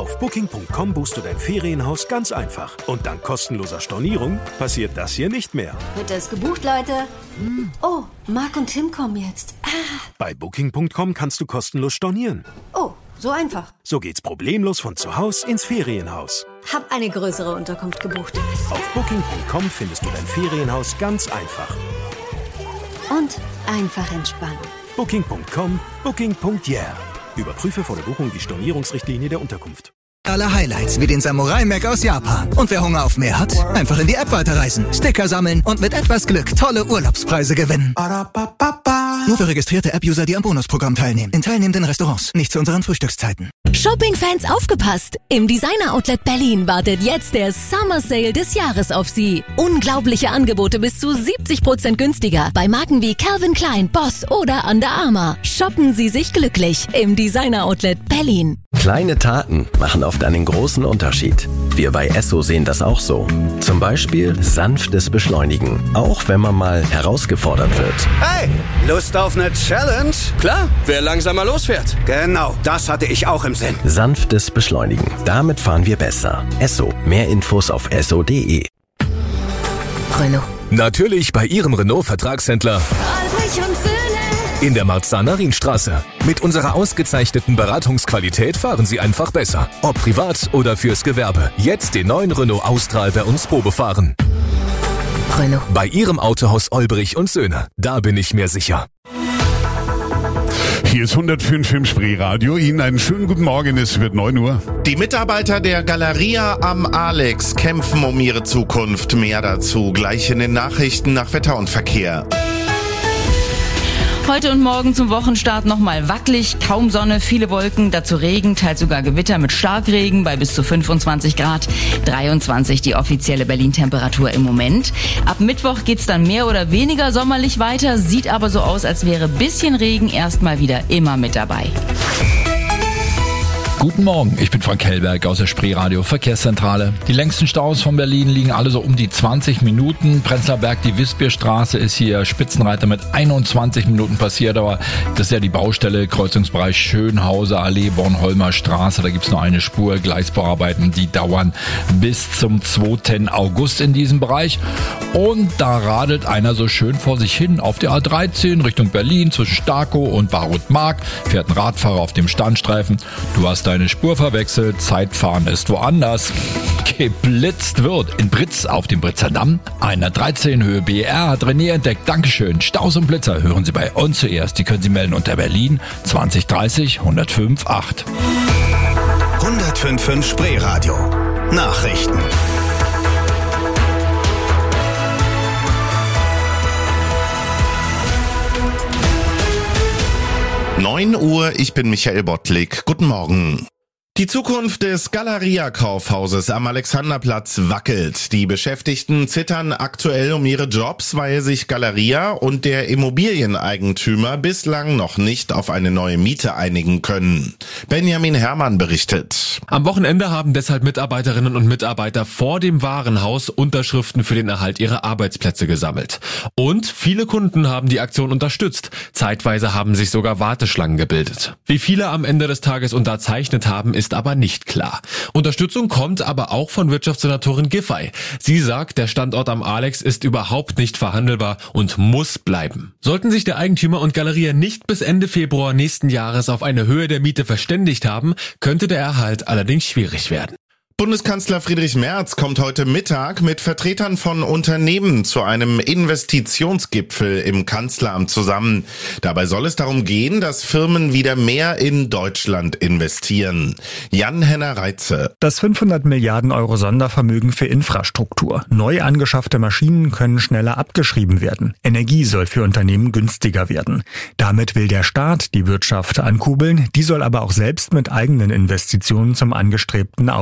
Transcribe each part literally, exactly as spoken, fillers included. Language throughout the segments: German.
Auf Booking Punkt com buchst du dein Ferienhaus ganz einfach. Und dank kostenloser Stornierung passiert das hier nicht mehr. Wird das gebucht, Leute? Oh, Marc und Tim kommen jetzt. Ah. Bei Booking Punkt com kannst du kostenlos stornieren. Oh, so einfach. So geht's problemlos von zu Hause ins Ferienhaus. Hab eine größere Unterkunft gebucht. Auf Booking Punkt com findest du dein Ferienhaus ganz einfach. Und einfach entspannen. Booking Punkt com, Booking Punkt yeah. Überprüfe vor der Buchung die Stornierungsrichtlinie der Unterkunft. Alle Highlights wie den Samurai Mac aus Japan. Und wer Hunger auf mehr hat, einfach in die App weiterreisen, Sticker sammeln und mit etwas Glück tolle Urlaubspreise gewinnen. Nur für registrierte App-User, die am Bonusprogramm teilnehmen. In teilnehmenden Restaurants, nicht zu unseren Frühstückszeiten. Shopping-Fans aufgepasst! Im Designer-Outlet Berlin wartet jetzt der Summer Sale des Jahres auf Sie. Unglaubliche Angebote bis zu siebzig Prozent günstiger bei Marken wie Calvin Klein, Boss oder Under Armour. Shoppen Sie sich glücklich im Designer-Outlet Berlin. Kleine Taten machen oft einen großen Unterschied. Wir bei Esso sehen das auch so. Zum Beispiel sanftes Beschleunigen, auch wenn man mal herausgefordert wird. Hey, Lust auf eine Challenge? Klar, wer langsamer losfährt. Genau, das hatte ich auch im Sinn. Sanftes Beschleunigen, damit fahren wir besser. Esso, mehr Infos auf esso punkt de. Renault. Natürlich bei Ihrem Renault-Vertragshändler Albrecht und Söhne. in der Marzahn-Marienstraße. Mit unserer ausgezeichneten Beratungsqualität fahren Sie einfach besser. Ob privat oder fürs Gewerbe. Jetzt den neuen Renault Austral bei uns Probe fahren. Renault. Bei Ihrem Autohaus Olbrich und Söhne. Da bin ich mir sicher. Hier ist hundertfünf im Spreeradio. Ihnen einen schönen guten Morgen, es wird neun Uhr. Die Mitarbeiter der Galeria am Alex kämpfen um ihre Zukunft. Mehr dazu gleich in den Nachrichten nach Wetter und Verkehr. Heute und morgen zum Wochenstart nochmal wackelig, kaum Sonne, viele Wolken, dazu Regen, teils sogar Gewitter mit Starkregen bei bis zu fünfundzwanzig Grad, dreiundzwanzig die offizielle Berlin-Temperatur im Moment. Ab Mittwoch geht's dann mehr oder weniger sommerlich weiter, sieht aber so aus, als wäre bisschen Regen erstmal wieder immer mit dabei. Guten Morgen, ich bin Frank Hellberg aus der Spreeradio Verkehrszentrale. Die längsten Staus von Berlin liegen alle so um die zwanzig Minuten. Prenzlauer Berg, die Wispierstraße ist hier Spitzenreiter mit einundzwanzig Minuten passiert, aber das ist ja die Baustelle, Kreuzungsbereich Schönhauser Allee, Bornholmer Straße, da gibt's nur eine Spur, Gleisbauarbeiten, die dauern bis zum zweiten August in diesem Bereich. Und da radelt einer so schön vor sich hin auf der A dreizehn Richtung Berlin zwischen Starkow und Barut-Mark, fährt ein Radfahrer auf dem Standstreifen. Du hast deine Spur verwechselt, Zeitfahren ist woanders. Geblitzt wird in Britz auf dem Britzer Damm. Einer dreizehn Höhe B R hat René entdeckt. Dankeschön. Staus und Blitzer hören Sie bei uns zuerst. Die können Sie melden unter Berlin zwanzig dreißig hundertfünf Komma acht. hundertfünf Komma fünf Spreeradio. Nachrichten. neun Uhr, ich bin Michael Bottlik. Guten Morgen. Die Zukunft des Galeria-Kaufhauses am Alexanderplatz wackelt. Die Beschäftigten zittern aktuell um ihre Jobs, weil sich Galeria und der Immobilieneigentümer bislang noch nicht auf eine neue Miete einigen können. Benjamin Herrmann berichtet. Am Wochenende haben deshalb Mitarbeiterinnen und Mitarbeiter vor dem Warenhaus Unterschriften für den Erhalt ihrer Arbeitsplätze gesammelt. Und viele Kunden haben die Aktion unterstützt. Zeitweise haben sich sogar Warteschlangen gebildet. Wie viele am Ende des Tages unterzeichnet haben, ist aber nicht klar. Unterstützung kommt aber auch von Wirtschaftssenatorin Giffey. Sie sagt, der Standort am Alex ist überhaupt nicht verhandelbar und muss bleiben. Sollten sich der Eigentümer und Galeria nicht bis Ende Februar nächsten Jahres auf eine Höhe der Miete verständigt haben, könnte der Erhalt allerdings schwierig werden. Bundeskanzler Friedrich Merz kommt heute Mittag mit Vertretern von Unternehmen zu einem Investitionsgipfel im Kanzleramt zusammen. Dabei soll es darum gehen, dass Firmen wieder mehr in Deutschland investieren. Jan-Henner Reitze. Das fünfhundert Milliarden Euro Sondervermögen für Infrastruktur. Neu angeschaffte Maschinen können schneller abgeschrieben werden. Energie soll für Unternehmen günstiger werden. Damit will der Staat die Wirtschaft ankurbeln. Die soll aber auch selbst mit eigenen Investitionen zum angestrebten Aufschwung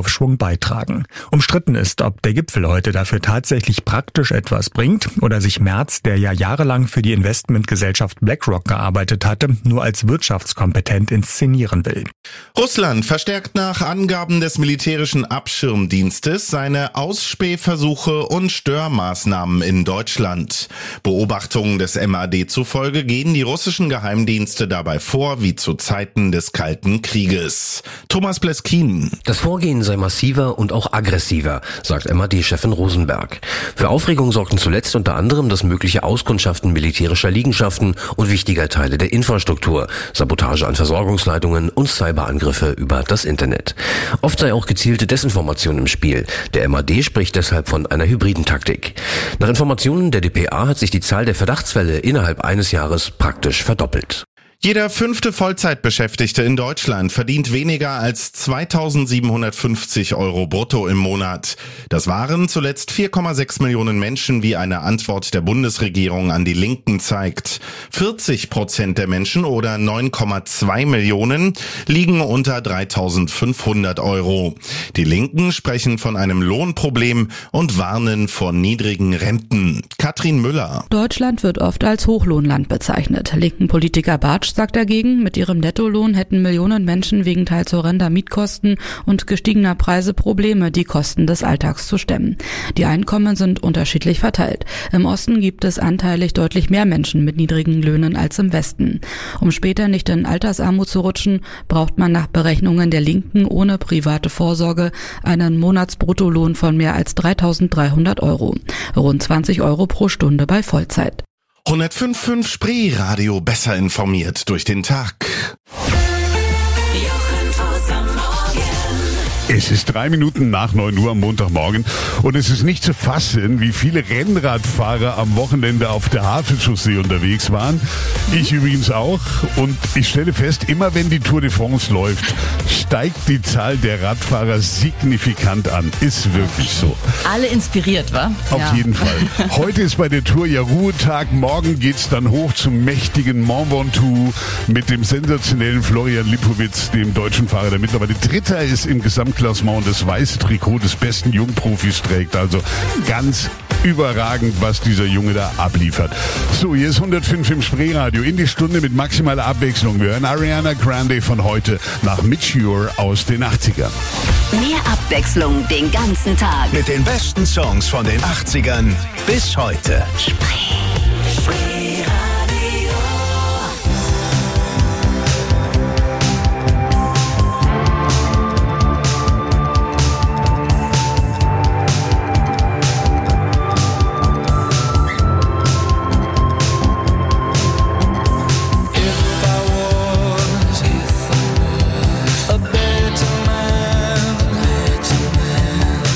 beitragen. Umstritten ist, ob der Gipfel heute dafür tatsächlich praktisch etwas bringt oder sich Merz, der ja jahrelang für die Investmentgesellschaft BlackRock gearbeitet hatte, nur als wirtschaftskompetent inszenieren will. Russland verstärkt nach Angaben des militärischen Abschirmdienstes seine Ausspähversuche und Störmaßnahmen in Deutschland. Beobachtungen des M A D zufolge gehen die russischen Geheimdienste dabei vor wie zu Zeiten des Kalten Krieges. Thomas Pleskin. Das Vorgehen sei massiver und auch aggressiver, sagt M A D-Chefin Rosenberg. Für Aufregung sorgten zuletzt unter anderem das mögliche Auskundschaften militärischer Liegenschaften und wichtiger Teile der Infrastruktur, Sabotage an Versorgungsleitungen und Cyberangriffe über das Internet. Oft sei auch gezielte Desinformation im Spiel. Der M A D spricht deshalb von einer hybriden Taktik. Nach Informationen der D P A hat sich die Zahl der Verdachtsfälle innerhalb eines Jahres praktisch verdoppelt. Jeder fünfte Vollzeitbeschäftigte in Deutschland verdient weniger als zweitausendsiebenhundertfünfzig Euro brutto im Monat. Das waren zuletzt vier Komma sechs Millionen Menschen, wie eine Antwort der Bundesregierung an die Linken zeigt. vierzig Prozent der Menschen oder neun Komma zwei Millionen liegen unter dreitausendfünfhundert Euro. Die Linken sprechen von einem Lohnproblem und warnen vor niedrigen Renten. Katrin Müller. Deutschland wird oft als Hochlohnland bezeichnet. Linken Politiker Bartsch sagt dagegen, mit ihrem Nettolohn hätten Millionen Menschen wegen teils horrender Mietkosten und gestiegener Preise Probleme, die Kosten des Alltags zu stemmen. Die Einkommen sind unterschiedlich verteilt. Im Osten gibt es anteilig deutlich mehr Menschen mit niedrigen Löhnen als im Westen. Um später nicht in Altersarmut zu rutschen, braucht man nach Berechnungen der Linken ohne private Vorsorge einen Monatsbruttolohn von mehr als dreitausenddreihundert Euro. Rund zwanzig Euro pro Stunde bei Vollzeit. hundertfünf Komma fünf Spree Radio, besser informiert durch den Tag. Es ist drei Minuten nach neun Uhr am Montagmorgen und es ist nicht zu fassen, wie viele Rennradfahrer am Wochenende auf der Havelchaussee unterwegs waren. Ich übrigens auch. Und ich stelle fest, immer wenn die Tour de France läuft, steigt die Zahl der Radfahrer signifikant an. Ist wirklich so. Alle inspiriert, wa? Auf ja. jeden Fall. Heute ist bei der Tour ja Ruhetag. Morgen geht's dann hoch zum mächtigen Mont Ventoux mit dem sensationellen Florian Lipowitz, dem deutschen Fahrer, der mittlerweile Dritter ist im Gesamtklassement und das weiße Trikot des besten Jungprofis trägt. Also ganz überragend, was dieser Junge da abliefert. So, hier ist hundertfünf im Spreeradio in die Stunde mit maximaler Abwechslung. Wir hören Ariana Grande von heute nach Mature aus den achtzigern. Mehr Abwechslung den ganzen Tag. Mit den besten Songs von den achtzigern bis heute. Spree.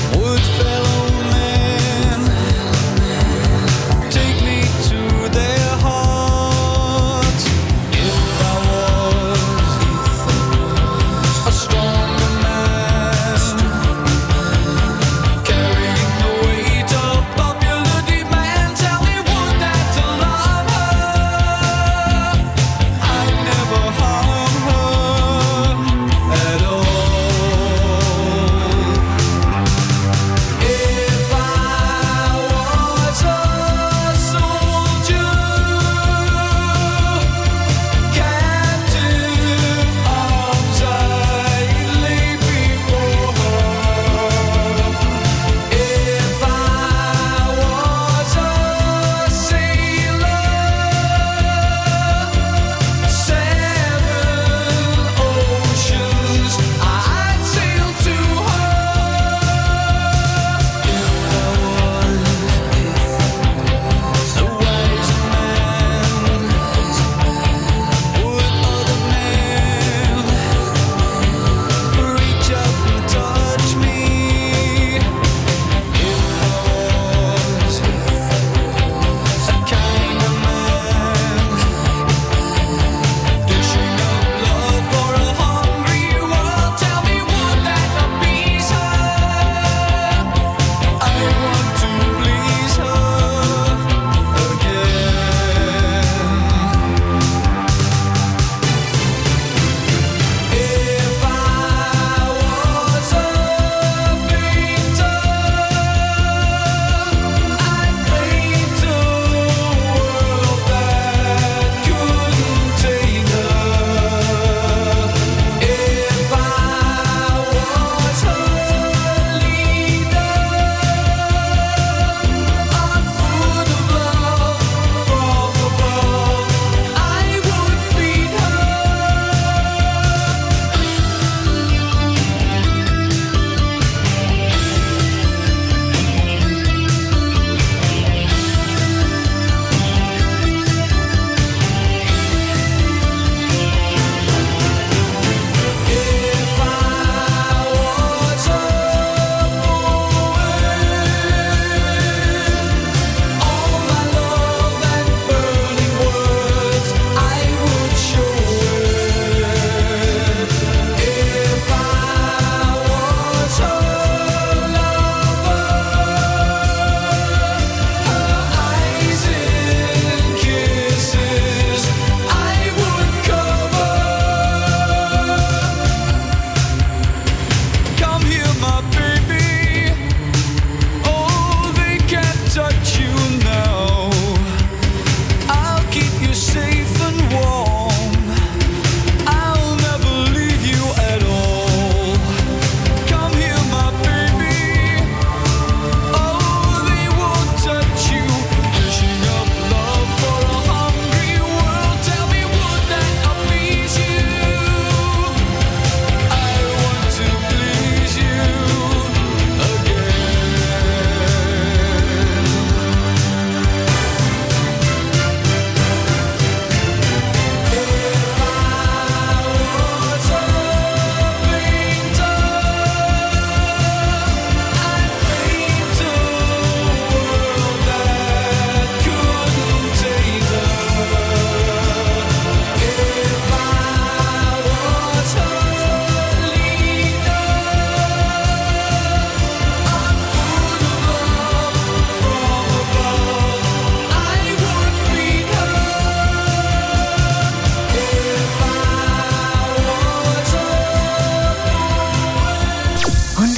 Take me to their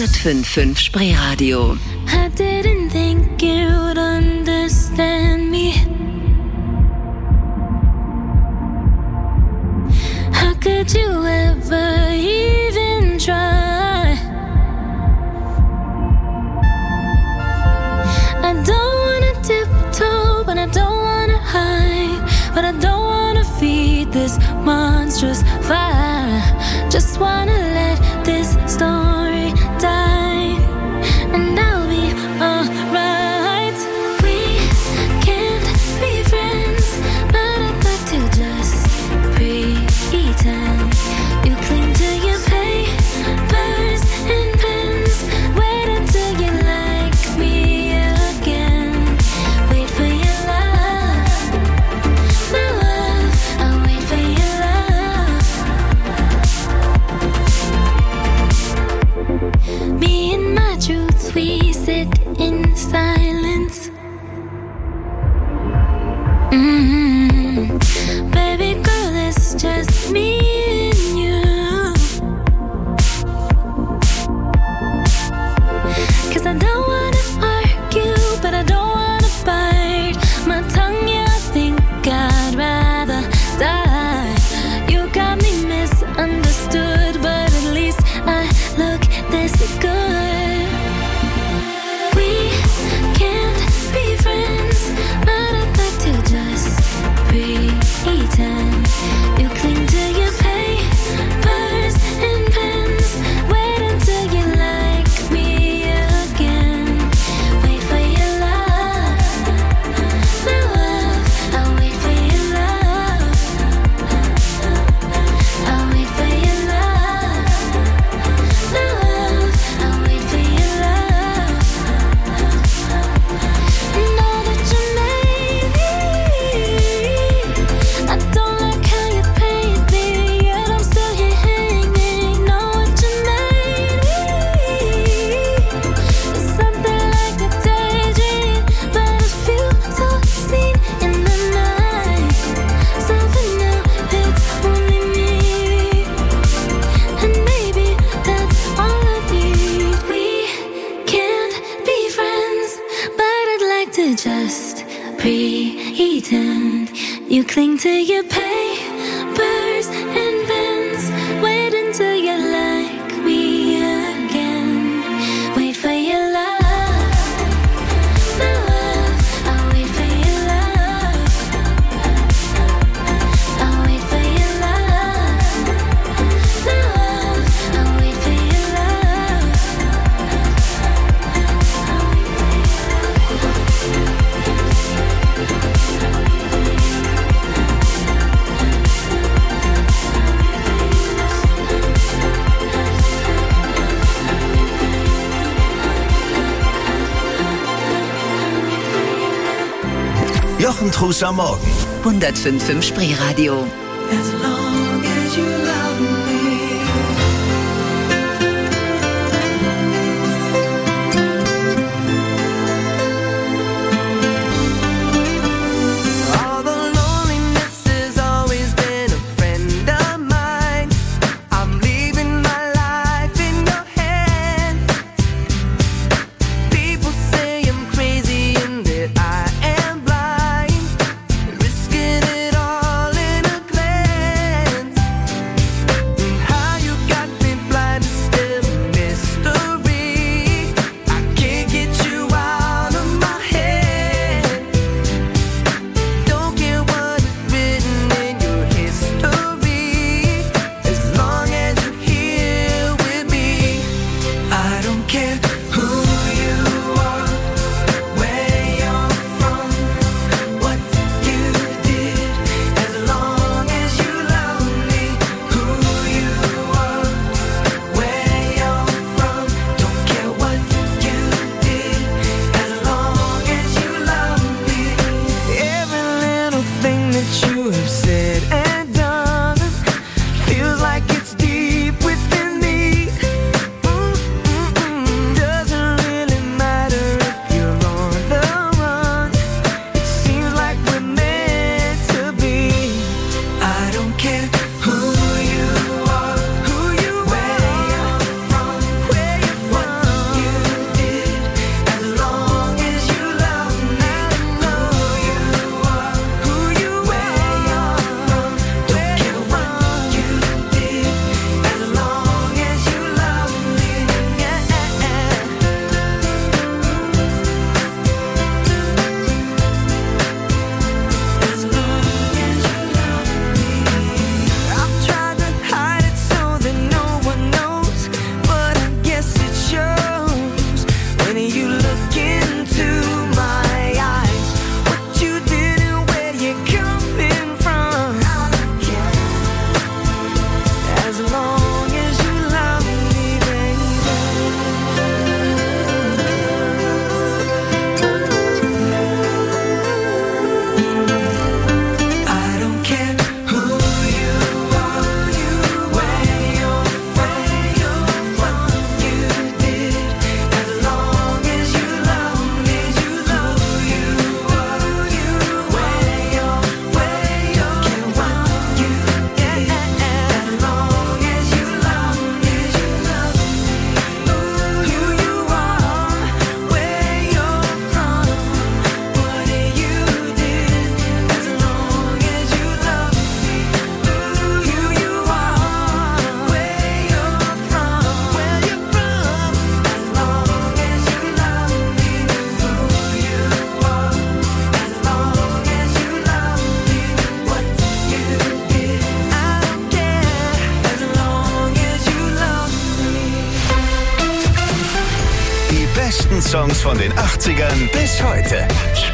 hundertfünf Komma fünf Spreeradio. I didn't think you'd understand me. How could you ever even try? I don't wanna tiptoe, but I don't wanna hide. But I don't wanna feed this monstrous fire. Just wanna let this story die, and I'll be alright. We can't be friends, but I'd like to just pretend. You cling to your papers and pens. Wait until you like me again. Wait for your love, my love. I'll wait for your love. Me and my truth, we sit in silence. Mm-hmm. Baby girl, it's just me and you. 'Cause I don't wanna argue, but I don't wanna bite my tongue. Yeah, I think I'd rather die. You got me misunderstood, but at least I look this good. We can't be friends, but I'd like to just pretend. You cling to your papers and pens. Wait until you like me again. Wait for your love, my love. I'll wait for your love. I'll wait for your love, my love. I'll wait for your love. Know that you made me. I don't like how you paint me, yet I'm still here hanging. Know what you made me. It's something like a daydream, but I feel so seen in the night. So for now, it's only me, and maybe that's all I need. We can't be friends, but I'd like to just pretend. You cling to your papers and pens. Wait until you like me again. Wait for your love, my love. I'll wait for your love. I'll wait for your love, my love. I'll wait for your love. Jochen Truss am Morgen. hundertfünf Komma fünf Spreeradio. As long as you love me. Although loneliness has always been a friend of mine, I'm leaving my life in your hands. People say I'm crazy and that I am blind, risking it all in a glance. besten Songs von den achtzigern bis heute.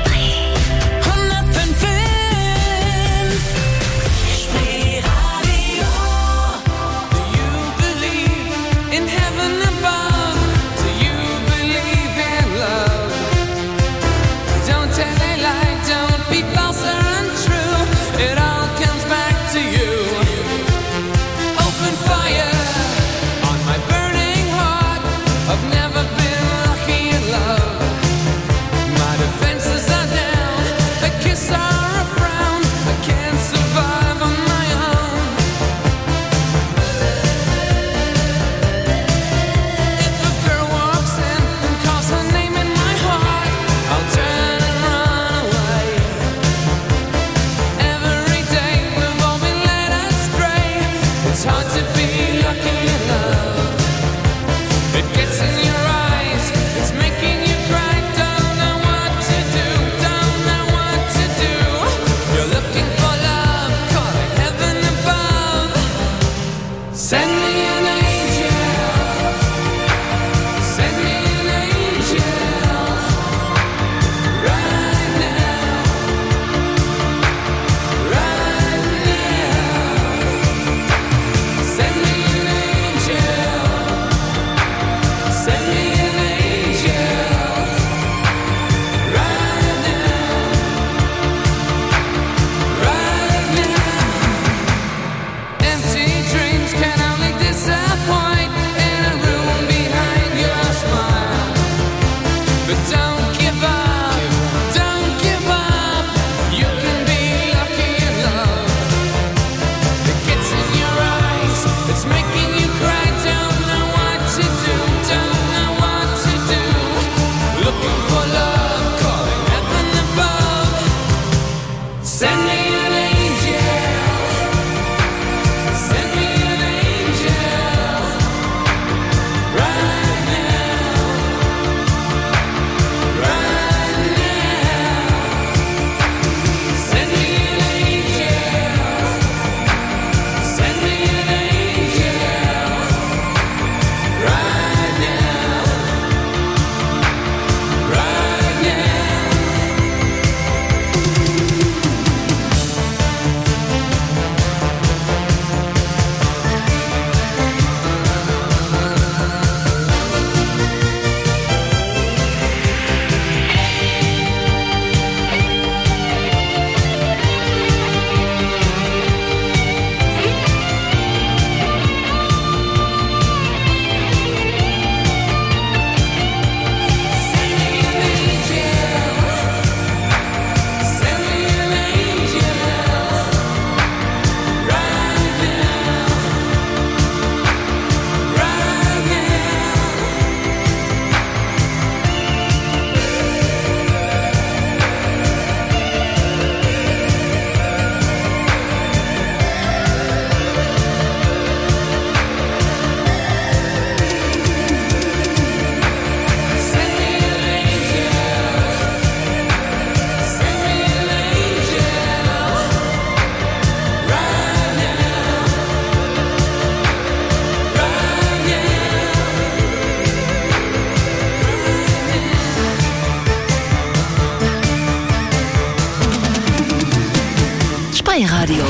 Radio.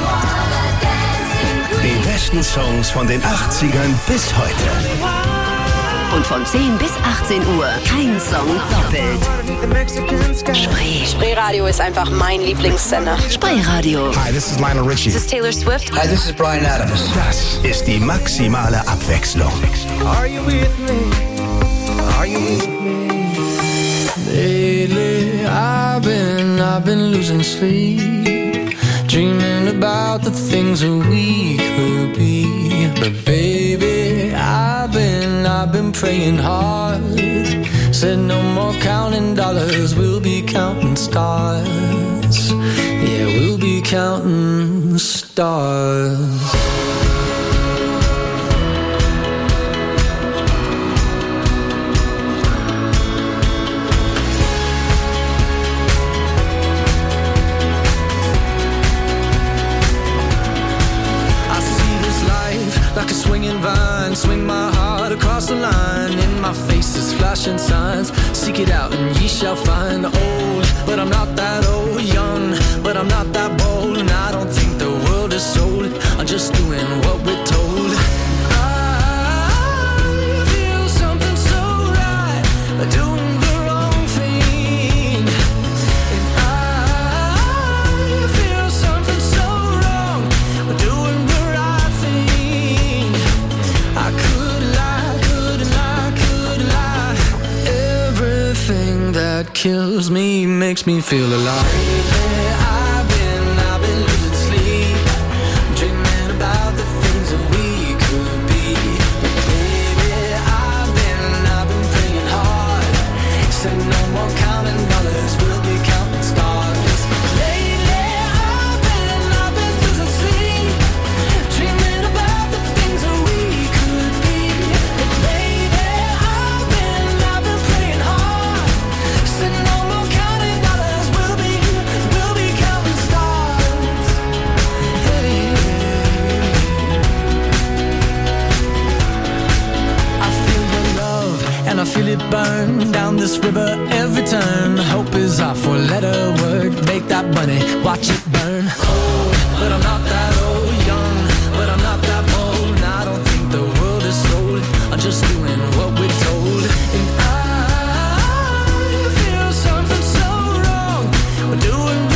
Die besten Songs von den achtzigern bis heute. Und von zehn bis achtzehn Uhr kein Song doppelt. Spree. Spreeradio ist einfach mein Lieblingssender. Spreeradio. Hi, this is Lionel Richie. This is Taylor Swift. Hi, this is Bryan Adams. Das ist die maximale Abwechslung. Are you with me? Are you with me? Lately, I've been, I've been losing sleep, dreaming about the things that we could be. But baby, I've been, I've been praying hard. Said no more counting dollars, we'll be counting stars. Yeah, we'll be counting stars. Like a swinging vine, swing my heart across the line. In my face is flashing signs. Seek it out and ye shall find. Old, but I'm not that old. Young, but I'm not that bold. And I don't think the world is sold. I'm just doing what we're told. I feel something so right, doing the wrong thing. And I feel something so wrong, doing the right thing. I could lie, could lie, could lie. Everything that kills me makes me feel alive. I've been, I've been losing sleep, dreaming about the things that we could be. Baby, I've been, I've been praying hard. Said no more counting dollars, we'll be counting stars. Lately, I've been, I've been losing sleep, dreaming about the things that we could be. Baby, I've been, I've been praying hard. Said no more counting dollars, we'll be, we'll be counting stars. Hey. I feel your love and I feel it burn down this river every turn. Hope is our four-letter word. Make that money, watch it burn.